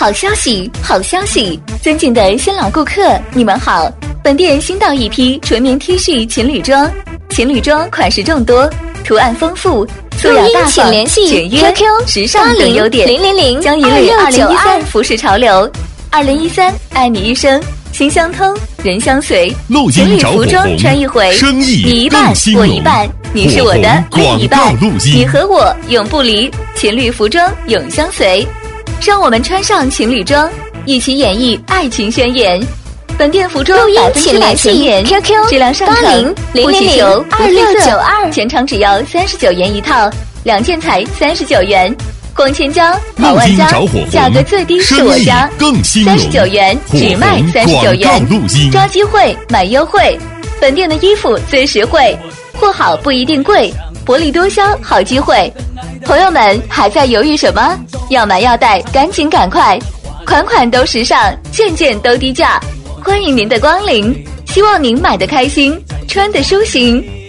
好消息，好消息！尊敬的新老顾客，你们好！本店新到一批纯棉 T 恤情侣装，情侣装款式众多，图案丰富，素雅大方，简约、时尚等优点，将引领2013服饰潮流。2013，爱你一生，心相通，人相随。情侣服装穿一回，你一半，我一半，你是我的另一半，你和我永不离，情侣服装永相随。让我们穿上情侣装，一起演绎爱情宣言。本店服装100%纯棉 ，QQ 质量上乘，不需求，2692，全场只要39元一套，2件才39元。光纖胶、跑万家，价格最低是我家，39元只卖39元，抓机会买优惠。本店的衣服最实惠，货好不一定贵，薄利多销好机会。朋友们还在犹豫什么？要买要带，赶紧赶快！款款都时尚，件件都低价，欢迎您的光临，希望您买得开心，穿得舒心。